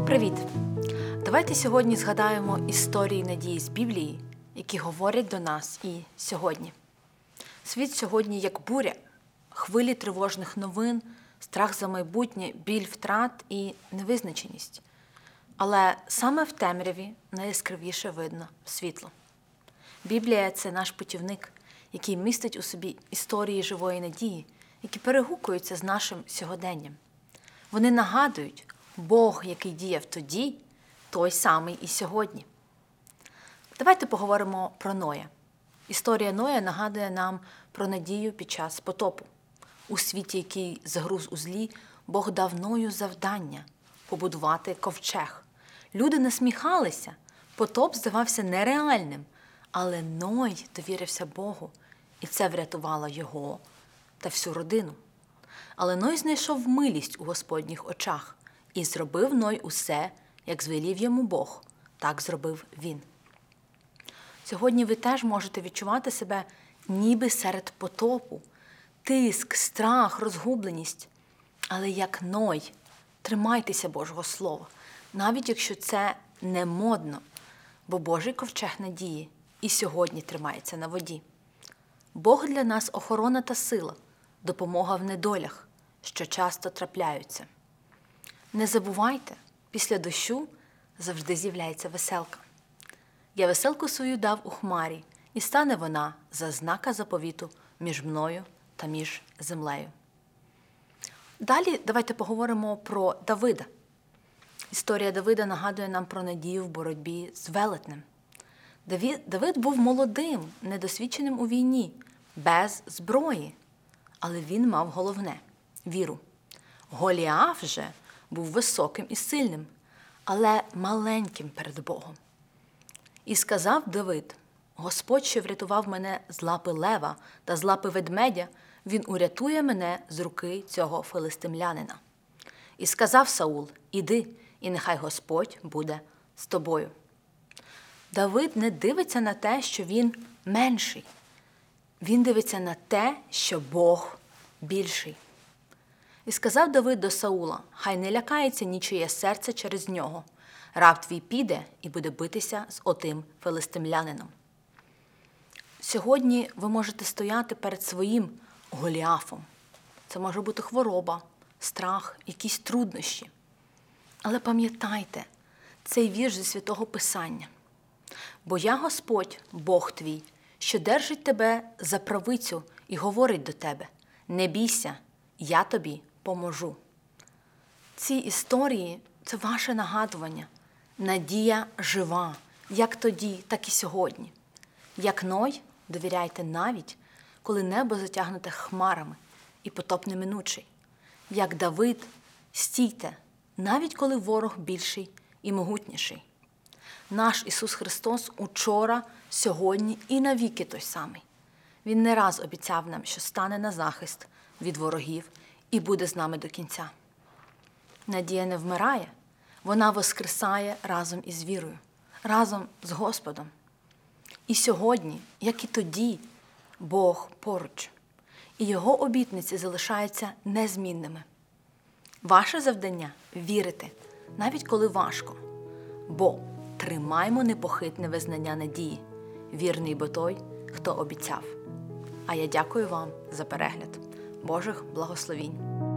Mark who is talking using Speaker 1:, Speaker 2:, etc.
Speaker 1: Привіт! Давайте сьогодні згадаємо історії надії з Біблії, які говорять до нас і сьогодні. Світ сьогодні як буря, хвилі тривожних новин, страх за майбутнє, біль втрат і невизначеність. Але саме в темряві найяскравіше видно світло. Біблія – це наш путівник, який містить у собі історії живої надії, які перегукуються з нашим сьогоденням. Вони нагадують, Бог, який діяв тоді, той самий і сьогодні. Давайте поговоримо про Ноя. Історія Ноя нагадує нам про надію під час потопу. У світі, який загруз у злі, Бог дав Ною завдання – побудувати ковчег. Люди насміхалися, потоп здавався нереальним, але Ной довірився Богу, і це врятувало його та всю родину. Але Ной знайшов милість у Господніх очах, і зробив Ной усе, як звелів йому Бог, так зробив він. Сьогодні ви теж можете відчувати себе ніби серед потопу, тиск, страх, розгубленість. Але як Ной, тримайтеся Божого Слова, навіть якщо це не модно, бо Божий ковчег надії і сьогодні тримається на воді. Бог для нас охорона та сила, допомога в недолях, що часто трапляються. Не забувайте, після дощу завжди з'являється веселка. Я веселку свою дав у хмарі, і стане вона за знака заповіту між мною та між землею. Далі давайте поговоримо про Давида. Історія Давида нагадує нам про надію в боротьбі з велетнем. Давид був молодим, недосвідченим у війні, без зброї, але він мав головне – віру. Голіаф же був високим і сильним, але маленьким перед Богом. І сказав Давид: «Господь, що врятував мене з лапи лева та з лапи ведмедя, він урятує мене з руки цього филистимлянина». І сказав Саул: «Іди, і нехай Господь буде з тобою». Давид не дивиться на те, що він менший. Він дивиться на те, що Бог більший. І сказав Давид до Саула: «Хай не лякається нічиє серце через нього. Раб твій піде і буде битися з отим филистимлянином». Сьогодні ви можете стояти перед своїм Голіафом. Це може бути хвороба, страх, якісь труднощі. Але пам'ятайте, цей вірш зі Святого Писання. «Бо я Господь, Бог твій, що держить тебе за правицю і говорить до тебе: не бійся, я тобі поможу». Ці історії – це ваше нагадування. Надія жива, як тоді, так і сьогодні. Як Ной, довіряйте навіть, коли небо затягнуте хмарами і потоп неминучий. Як Давид, стійте, навіть коли ворог більший і могутніший. Наш Ісус Христос учора, сьогодні і навіки той самий. Він не раз обіцяв нам, що стане на захист від ворогів і буде з нами до кінця. Надія не вмирає, вона воскресає разом із вірою, разом з Господом. І сьогодні, як і тоді, Бог поруч, і Його обітниці залишаються незмінними. Ваше завдання – вірити, навіть коли важко, бо тримаймо непохитне визнання надії, вірний бо той, хто обіцяв. А я дякую вам за перегляд. Божих благословінь!